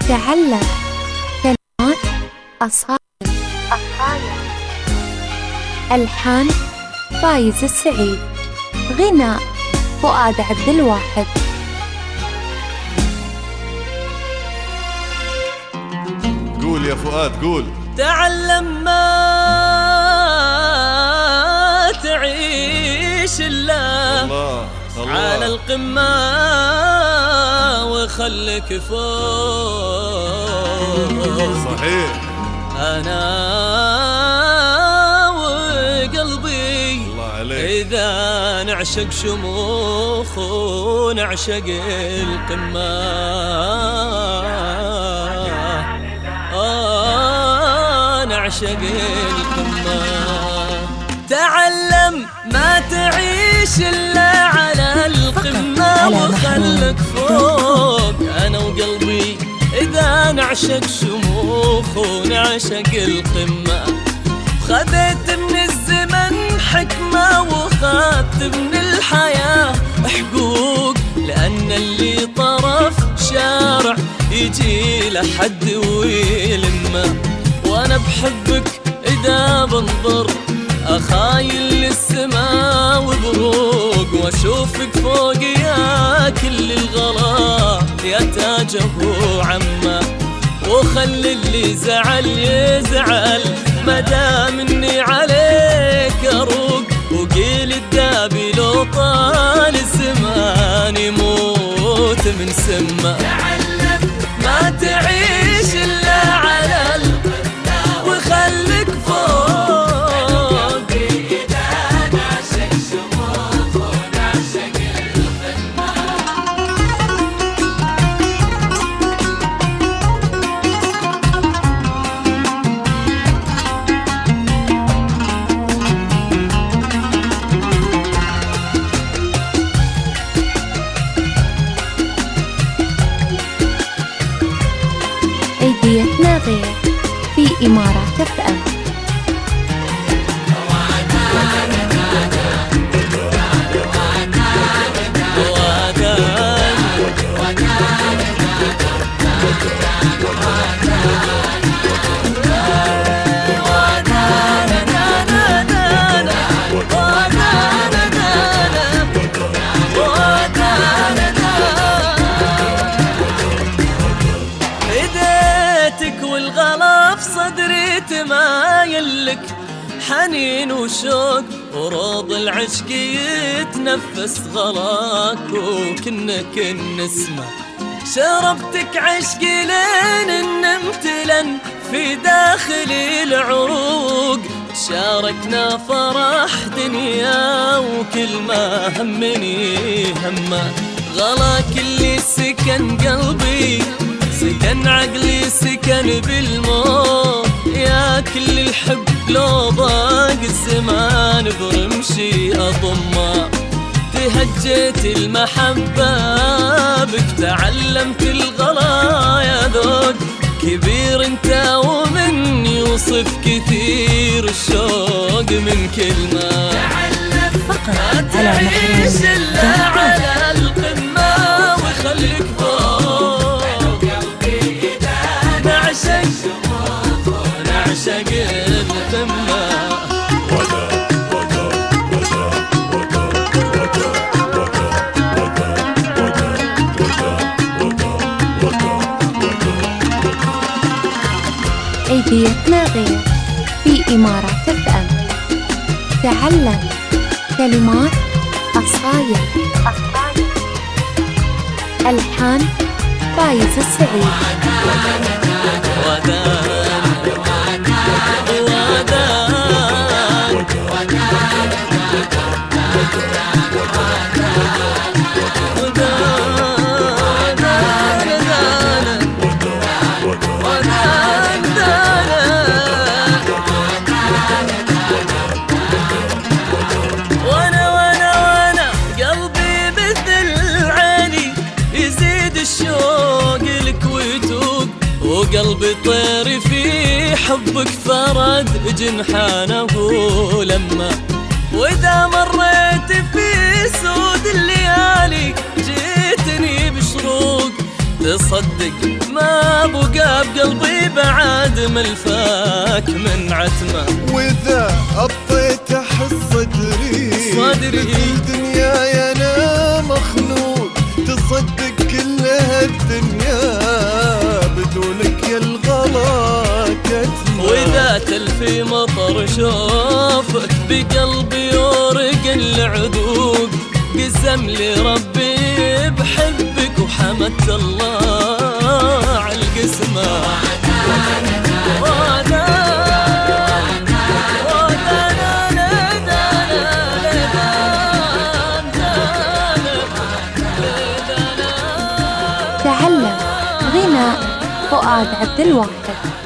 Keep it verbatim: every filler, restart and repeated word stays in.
تعلم كلمات أصايل. ألحان فايز السعيد. غناء فؤاد عبد الواحد. قول يا فؤاد قول. تعلم ما تعيش الله, الله, الله على القمة وخلك فوق. صحيح. أنا وقلبي الله عليك. إذا نعشق شموخ ونعشق القمة نعشق القمة. تعلم ما تعيش إلا على القمة وخلك فوق. أنا وقلبي إذا نعشق شموخ ونعشق القمة. خذيت من الزمن حكمة وخذت من الحياة حقوق, لأن اللي طرف شارع يجي لحد ويلمه. وأنا بحبك إذا بنظر أخايل للسماء وبروق, وأشوفك فوق يا كل الغلا يا تاجه وعمه. وخلي اللي زعل يزعل مدام إني عليك أروق, وقيل الدابي لو طال الزمان يموت من سمه. تعلم ما تعيش إلا على القمة وخلك فوق. إذا نعشق شموخ ونعشق القمة. أيديتنا غير في إمارات اف ام. والغلا في صدري تمايل لك حنين وشوق, وروض العشق يتنفس غلاك وكنك النسمة. شربتك عشقي لين نمت لن في داخل العروق. شاركنا فرح دنيا وكل ما همني همه. غلاك اللي سكن قلبي سكن عقلي سكن بالموت. يا كل الحب لو ضاق الزمان برمشي أضمه. تهجيت المحبة بك تعلمت الغلا يا ذوق. كبير انت ومن يوصف كثير الشوق من كلمة. تعلم ما تعيش إلا على القمة وخليك فوق. نعشق شموخ ونعشق القمة. أيديتنا غير في إمارات اف ام. تعلم كلمات أصايل. ألحان فايز السعيد. وقلبي طير في حبك فرد جنحانه لما. وإذا مريت في سود الليالي جيتني بشروق. تصدق ما بقى بقلبي بعد ملفاك من عتمة. واذا أبطيت احس صدري صدري الدنيا انا مخنوق، تصدق كل هالدنيا بدونك يا الغلا كتمة. واذا تلفي مطر شوفك بقلبي يورق العذوق، قسم لي ربي بحبك وحمدت الله عالقسمة. تعلم غناء فؤاد عبد الواحد.